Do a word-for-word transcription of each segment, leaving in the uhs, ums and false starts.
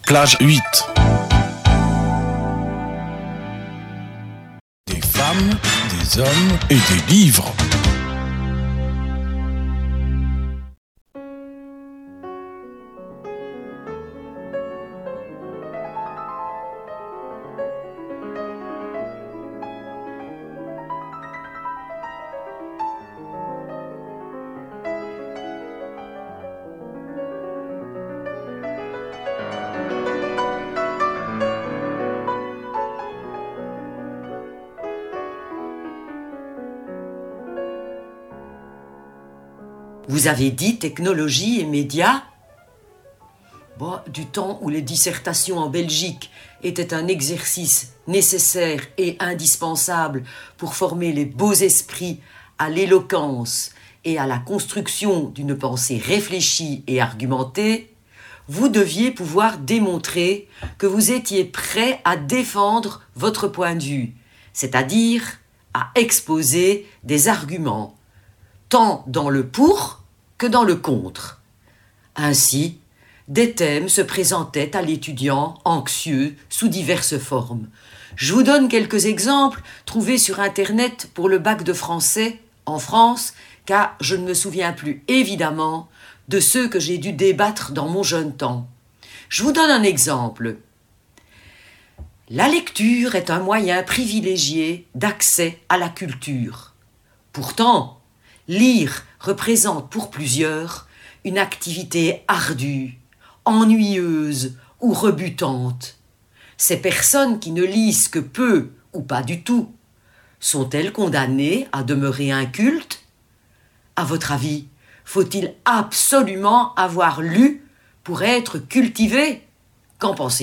Plage huit. Des femmes, des hommes et des livres. Vous avez dit technologie et médias ? Bon, du temps où les dissertations en Belgique étaient un exercice nécessaire et indispensable pour former les beaux esprits à l'éloquence et à la construction d'une pensée réfléchie et argumentée, vous deviez pouvoir démontrer que vous étiez prêt à défendre votre point de vue, c'est-à-dire à exposer des arguments, tant dans le pour que dans le contre. Ainsi, des thèmes se présentaient à l'étudiant anxieux sous diverses formes. Je vous donne quelques exemples trouvés sur Internet pour le bac de français en France, car je ne me souviens plus évidemment de ceux que j'ai dû débattre dans mon jeune temps. Je vous donne un exemple. La lecture est un moyen privilégié d'accès à la culture. Pourtant, lire représente pour plusieurs une activité ardue, ennuyeuse ou rebutante. Ces personnes qui ne lisent que peu ou pas du tout, sont-elles condamnées à demeurer incultes ? À votre avis, faut-il absolument avoir lu pour être cultivé ? Qu'en pensez-vous ?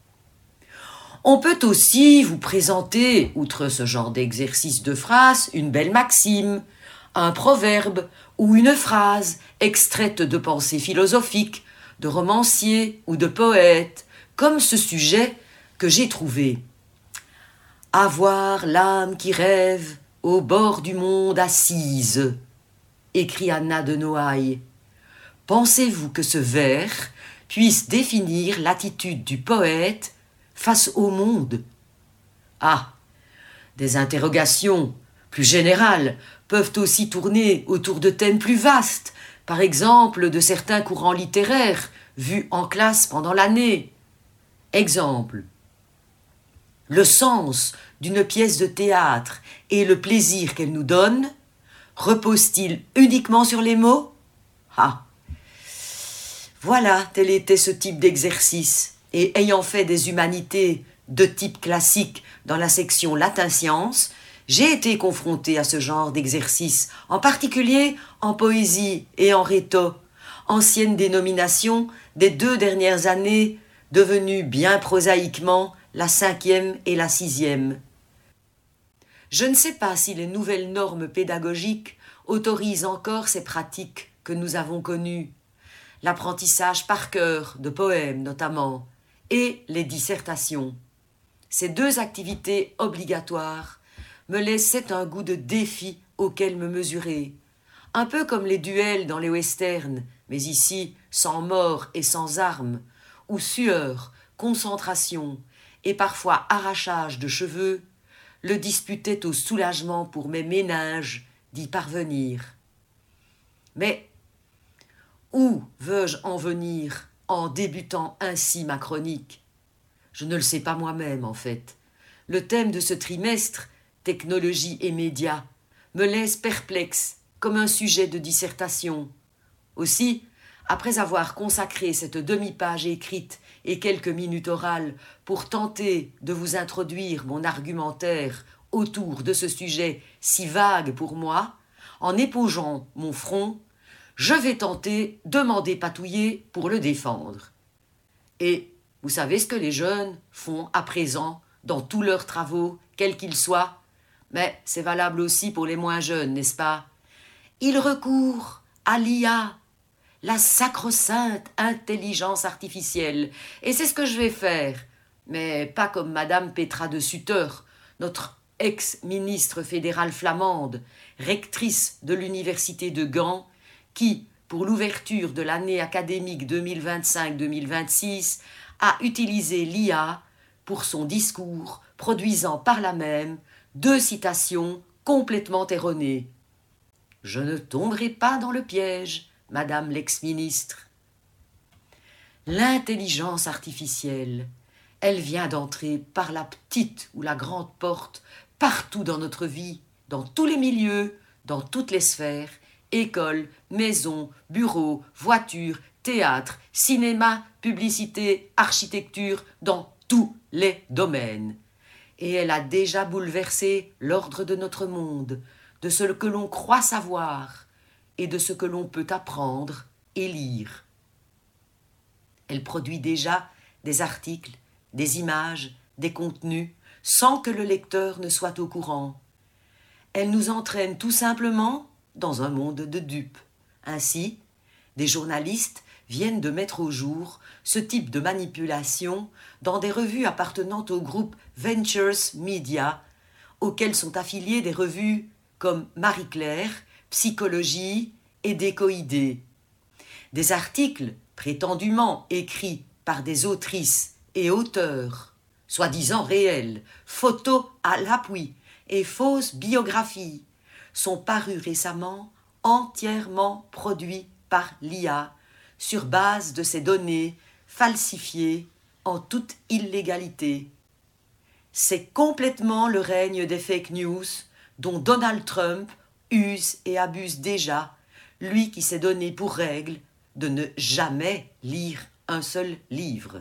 On peut aussi vous présenter, outre ce genre d'exercice de phrase, une belle maxime, un proverbe ou une phrase extraite de pensées philosophiques, de romanciers ou de poètes, comme ce sujet que j'ai trouvé. Avoir l'âme qui rêve au bord du monde assise, écrit Anna de Noailles. Pensez-vous que ce vers puisse définir l'attitude du poète face au monde ? Ah, des interrogations plus générales peuvent aussi tourner autour de thèmes plus vastes, par exemple de certains courants littéraires vus en classe pendant l'année. Exemple. Le sens d'une pièce de théâtre et le plaisir qu'elle nous donne repose-t-il uniquement sur les mots ? Ah. Voilà, tel était ce type d'exercice. Et ayant fait des humanités de type classique dans la section latin-sciences, j'ai été confronté à ce genre d'exercice, en particulier en poésie et en rhéto, ancienne dénomination des deux dernières années, devenues bien prosaïquement la cinquième et la sixième. Je ne sais pas si les nouvelles normes pédagogiques autorisent encore ces pratiques que nous avons connues, l'apprentissage par cœur de poèmes notamment, et les dissertations. Ces deux activités obligatoires me laissaient un goût de défi auquel me mesurer, un peu comme les duels dans les westerns, mais ici sans mort et sans armes, où sueur, concentration et parfois arrachage de cheveux le disputaient au soulagement pour mes méninges d'y parvenir. Mais où veux-je en venir en débutant ainsi ma chronique ? Je ne le sais pas moi-même en fait. Le thème de ce trimestre, technologie et médias, me laisse perplexe comme un sujet de dissertation. Aussi, après avoir consacré cette demi-page écrite et quelques minutes orales pour tenter de vous introduire mon argumentaire autour de ce sujet si vague pour moi, en épaugeant mon front, je vais tenter de m'en dépatouiller pour le défendre. Et vous savez ce que les jeunes font à présent dans tous leurs travaux, quels qu'ils soient ? Mais c'est valable aussi pour les moins jeunes, n'est-ce pas ? Ils recourent à l'I A, la sacro-sainte intelligence artificielle. Et c'est ce que je vais faire, mais pas comme Madame Petra de Sutter, notre ex-ministre fédérale flamande, rectrice de l'université de Gand, qui, pour l'ouverture de l'année académique deux mille vingt-cinq deux mille vingt-six, a utilisé l'I A pour son discours, produisant par là même deux citations complètement erronées. « Je ne tomberai pas dans le piège, Madame l'ex-ministre. » L'intelligence artificielle, elle vient d'entrer par la petite ou la grande porte partout dans notre vie, dans tous les milieux, dans toutes les sphères, écoles, maisons, bureaux, voitures, théâtre, cinéma, publicité, architecture, dans tous les domaines. Et elle a déjà bouleversé l'ordre de notre monde, de ce que l'on croit savoir et de ce que l'on peut apprendre et lire. Elle produit déjà des articles, des images, des contenus, sans que le lecteur ne soit au courant. Elle nous entraîne tout simplement dans un monde de dupes. Ainsi, des journalistes viennent de mettre au jour ce type de manipulation dans des revues appartenant au groupe Ventures Media, auxquelles sont affiliées des revues comme Marie-Claire, Psychologie et Décoïdé. Des articles prétendument écrits par des autrices et auteurs, soi-disant réels, photos à l'appui et fausses biographies, sont parus récemment entièrement produits par l'I A sur base de ces données falsifiées en toute illégalité. C'est complètement le règne des fake news dont Donald Trump use et abuse déjà, lui qui s'est donné pour règle de ne jamais lire un seul livre.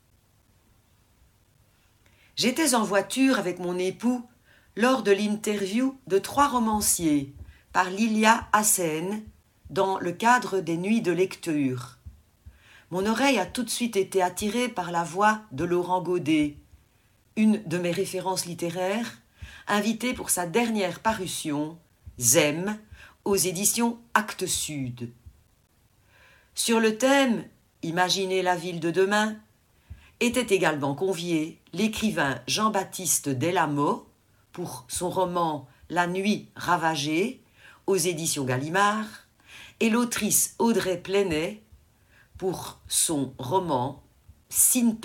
J'étais en voiture avec mon époux lors de l'interview de trois romanciers par Lilia Hassen dans le cadre des nuits de lecture. Mon oreille a tout de suite été attirée par la voix de Laurent Godet, une de mes références littéraires, invitée pour sa dernière parution, Zem, aux éditions Actes Sud. Sur le thème « Imaginez la ville de demain », était également convié l'écrivain Jean-Baptiste Delamo pour son roman « La nuit ravagée » aux éditions Gallimard et l'autrice Audrey Plenay pour son roman « Syntonia »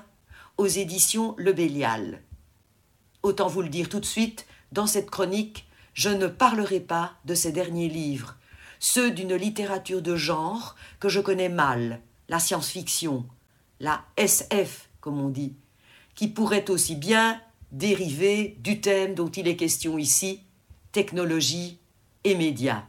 aux éditions Le Bélial. Autant vous le dire tout de suite, dans cette chronique, je ne parlerai pas de ces derniers livres, ceux d'une littérature de genre que je connais mal, la science-fiction, la S F, comme on dit, qui pourrait aussi bien dériver du thème dont il est question ici, technologie et médias.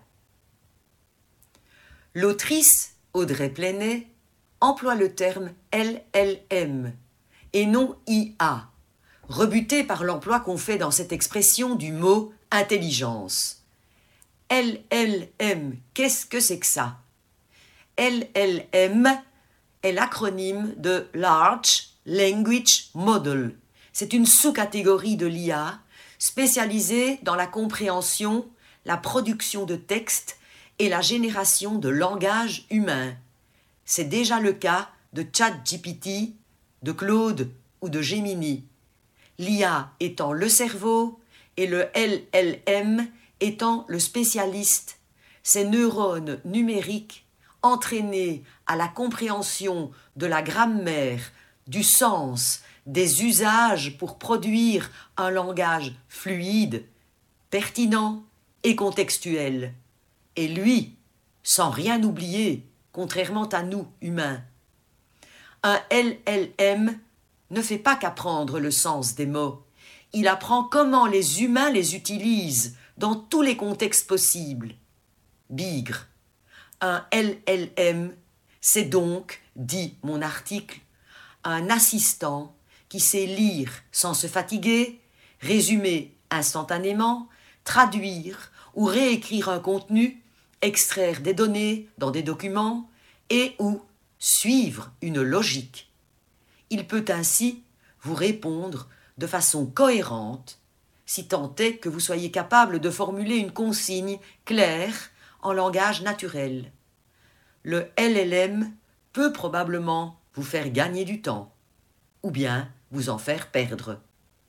L'autrice, Audrey Plenay, emploie le terme L L M et non I A, rebutée par l'emploi qu'on fait dans cette expression du mot intelligence. L L M, qu'est-ce que c'est que ça? L L M est l'acronyme de Large Language Model. C'est une sous-catégorie de l'I A spécialisée dans la compréhension, la production de textes et la génération de langage humain. C'est déjà le cas de ChatGPT, de Claude ou de Gemini. L'I A étant le cerveau et le L L M étant le spécialiste, ces neurones numériques entraînés à la compréhension de la grammaire, du sens, des usages pour produire un langage fluide, pertinent et contextuel. Et lui, sans rien oublier, contrairement à nous, humains. Un L L M ne fait pas qu'apprendre le sens des mots. Il apprend comment les humains les utilisent dans tous les contextes possibles. Bigre. Un L L M, c'est donc, dit mon article, un assistant qui sait lire sans se fatiguer, résumer instantanément, traduire ou réécrire un contenu, extraire des données dans des documents et ou suivre une logique. Il peut ainsi vous répondre de façon cohérente, si tant est que vous soyez capable de formuler une consigne claire en langage naturel. Le L L M peut probablement vous faire gagner du temps, ou bien vous en faire perdre.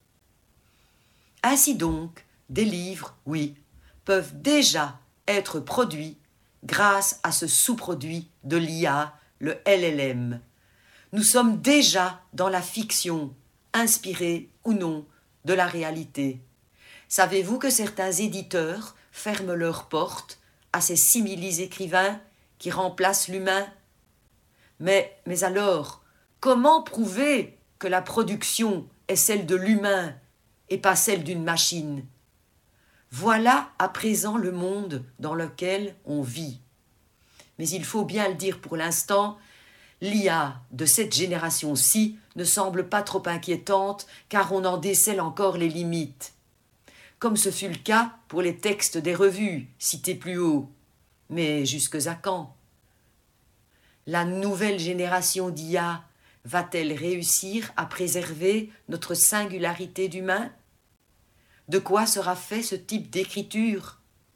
Ainsi donc, des livres, oui, peuvent déjà être produits grâce à ce sous-produit de l'I A, le L L M. Nous sommes déjà dans la fiction, inspirée ou non de la réalité. Savez-vous que certains éditeurs ferment leurs portes à ces similis écrivains qui remplacent l'humain? Mais, mais alors, comment prouver que la production est celle de l'humain et pas celle d'une machine? Voilà à présent le monde dans lequel on vit. Mais il faut bien le dire pour l'instant, l'I A de cette génération-ci ne semble pas trop inquiétante car on en décèle encore les limites. Comme ce fut le cas pour les textes des revues cités plus haut. Mais jusque à quand? La nouvelle génération d'I A va-t-elle réussir à préserver notre singularité d'humain? De quoi sera fait ce type d'écriture?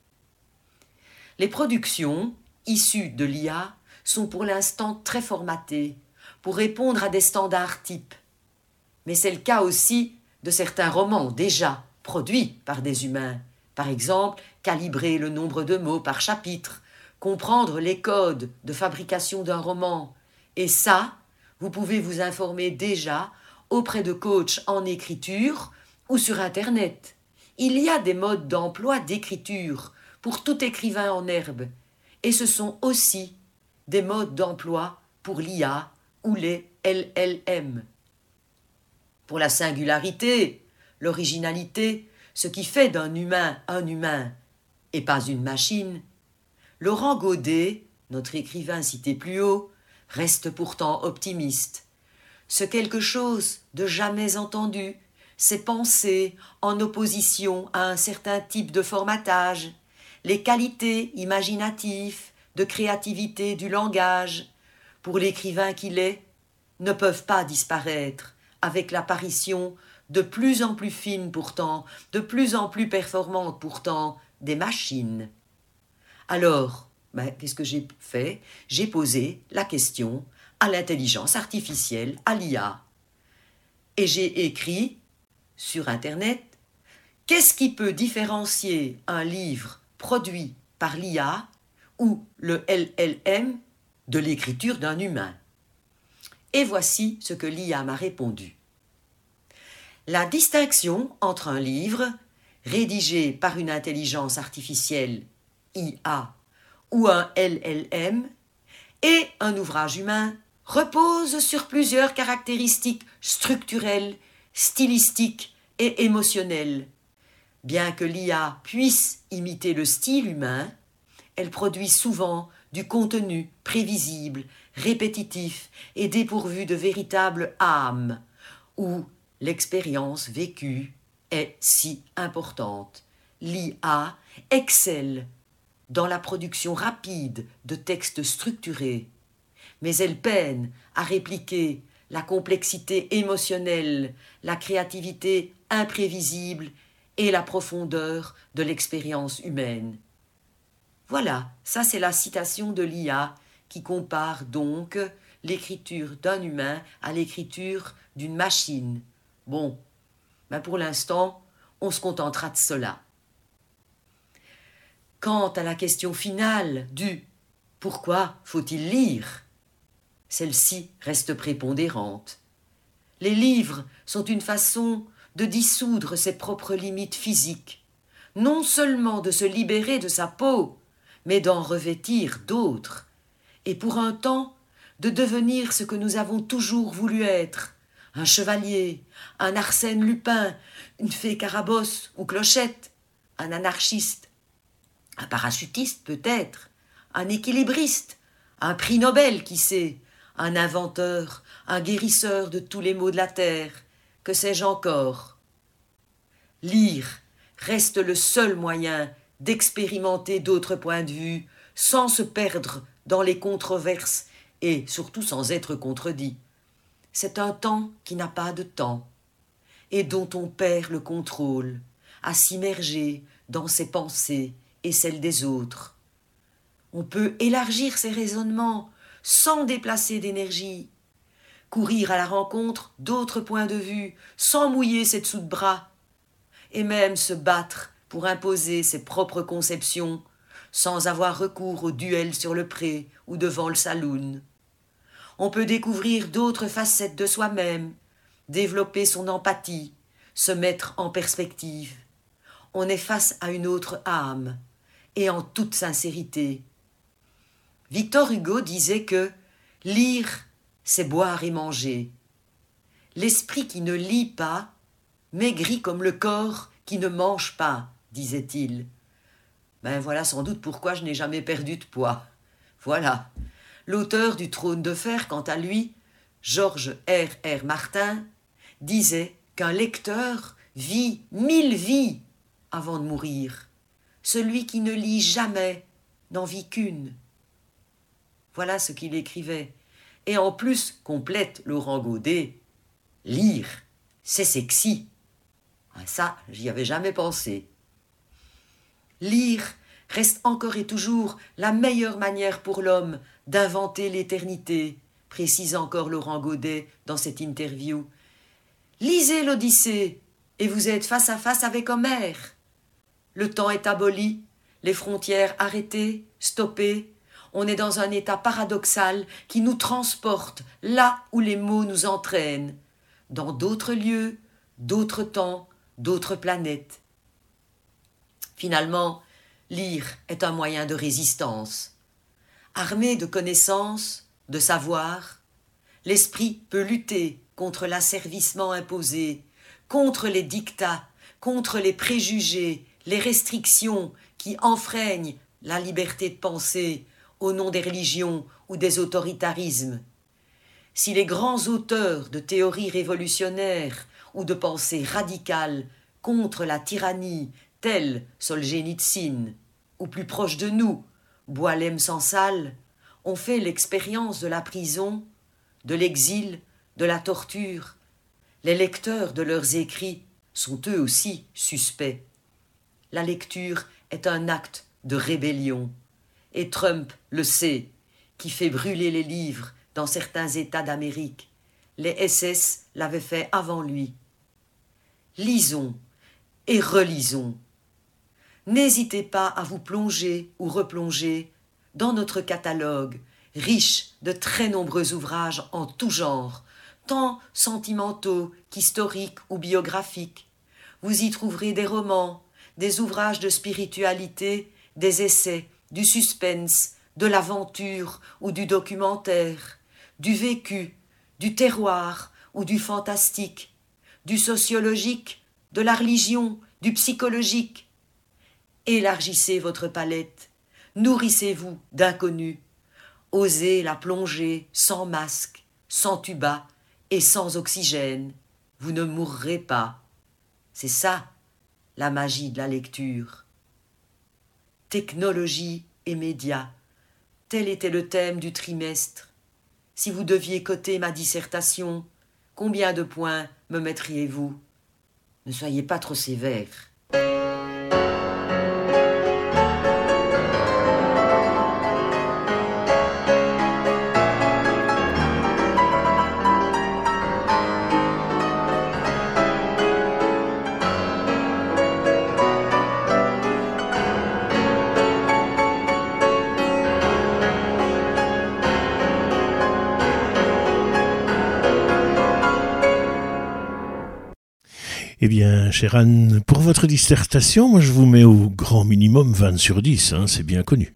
Les productions issues de l'I A sont pour l'instant très formatées pour répondre à des standards types. Mais c'est le cas aussi de certains romans déjà produits par des humains. Par exemple, calibrer le nombre de mots par chapitre, comprendre les codes de fabrication d'un roman. Et ça, vous pouvez vous informer déjà auprès de coachs en écriture ou sur Internet. Il y a des modes d'emploi d'écriture pour tout écrivain en herbe. Et ce sont aussi des modes d'emploi pour l'I A ou les L L M. Pour la singularité, l'originalité, ce qui fait d'un humain un humain et pas une machine, Laurent Godet, notre écrivain cité plus haut, reste pourtant optimiste. Ce quelque chose de jamais entendu, ces pensées en opposition à un certain type de formatage, les qualités imaginatives, de créativité du langage, pour l'écrivain qu'il est, ne peuvent pas disparaître avec l'apparition de plus en plus fines pourtant, de plus en plus performantes pourtant, des machines. Alors, ben, qu'est-ce que j'ai fait? J'ai posé la question à l'intelligence artificielle, à l'I A. Et j'ai écrit sur Internet, qu'est-ce qui peut différencier un livre produit par l'I A ou le L L M de l'écriture d'un humain? Et voici ce que l'I A m'a répondu. La distinction entre un livre rédigé par une intelligence artificielle I A ou un L L M et un ouvrage humain repose sur plusieurs caractéristiques structurelles, stylistiques et émotionnelles. Bien que l'I A puisse imiter le style humain, elle produit souvent du contenu prévisible, répétitif et dépourvu de véritable âme, où l'expérience vécue est si importante. L'I A excelle dans la production rapide de textes structurés, mais elle peine à répliquer la complexité émotionnelle, la créativité imprévisible et la profondeur de l'expérience humaine. Voilà, ça c'est la citation de l'I A qui compare donc l'écriture d'un humain à l'écriture d'une machine. Bon, ben pour l'instant, on se contentera de cela. Quant à la question finale du « pourquoi faut-il lire ?», celle-ci reste prépondérante. Les livres sont une façon de dissoudre ses propres limites physiques, non seulement de se libérer de sa peau, mais d'en revêtir d'autres, et pour un temps de devenir ce que nous avons toujours voulu être, un chevalier, un Arsène Lupin, une fée Carabosse ou Clochette, un anarchiste, un parachutiste peut-être, un équilibriste, un prix Nobel qui sait, un inventeur, un guérisseur de tous les maux de la terre, que sais-je encore. Lire reste le seul moyen d'expérimenter d'autres points de vue sans se perdre dans les controverses et surtout sans être contredit. C'est un temps qui n'a pas de temps et dont on perd le contrôle à s'immerger dans ses pensées et celles des autres. On peut élargir ses raisonnements sans déplacer d'énergie, courir à la rencontre d'autres points de vue sans mouiller ses dessous de bras et même se battre pour imposer ses propres conceptions sans avoir recours au duel sur le pré ou devant le saloon. On peut découvrir d'autres facettes de soi-même, développer son empathie, se mettre en perspective. On est face à une autre âme, et en toute sincérité. Victor Hugo disait que lire, c'est boire et manger. L'esprit qui ne lit pas maigrit comme le corps qui ne mange pas, disait-il. Ben voilà sans doute pourquoi je n'ai jamais perdu de poids. Voilà. L'auteur du Trône de fer, quant à lui, Georges R R Martin, disait qu'un lecteur vit mille vies avant de mourir. Celui qui ne lit jamais n'en vit qu'une. Voilà ce qu'il écrivait. Et en plus, complète Laurent Godet, lire, c'est sexy. Ça, j'y avais jamais pensé. Lire reste encore et toujours la meilleure manière pour l'homme d'inventer l'éternité, précise encore Laurent Godet dans cette interview. Lisez l'Odyssée et vous êtes face à face avec Homère. Le temps est aboli, les frontières arrêtées, stoppées. On est dans un état paradoxal qui nous transporte là où les mots nous entraînent, dans d'autres lieux, d'autres temps, d'autres planètes. Finalement, lire est un moyen de résistance. Armé de connaissances, de savoir, l'esprit peut lutter contre l'asservissement imposé, contre les dictats, contre les préjugés, les restrictions qui enfreignent la liberté de penser au nom des religions ou des autoritarismes. Si les grands auteurs de théories révolutionnaires ou de pensées radicales contre la tyrannie, tels Solzhenitsyn, ou plus proche de nous, Boualem Sansal, ont fait l'expérience de la prison, de l'exil, de la torture, les lecteurs de leurs écrits sont eux aussi suspects. La lecture est un acte de rébellion, et Trump le sait, qui fait brûler les livres dans certains États d'Amérique. Les S S l'avaient fait avant lui. Lisons et relisons. N'hésitez pas à vous plonger ou replonger dans notre catalogue, riche de très nombreux ouvrages en tout genre, tant sentimentaux qu'historiques ou biographiques. Vous y trouverez des romans, des ouvrages de spiritualité, des essais, du suspense, de l'aventure ou du documentaire, du vécu, du terroir ou du fantastique, du sociologique, de la religion, du psychologique. Élargissez votre palette, nourrissez-vous d'inconnus, osez la plonger sans masque, sans tuba et sans oxygène, vous ne mourrez pas. C'est ça, la magie de la lecture. Technologie et médias, tel était le thème du trimestre. Si vous deviez coter ma dissertation, combien de points me mettriez-vous? Ne soyez pas trop sévère. Eh bien, chère Anne, pour votre dissertation, moi je vous mets au grand minimum vingt sur dix, hein, c'est bien connu.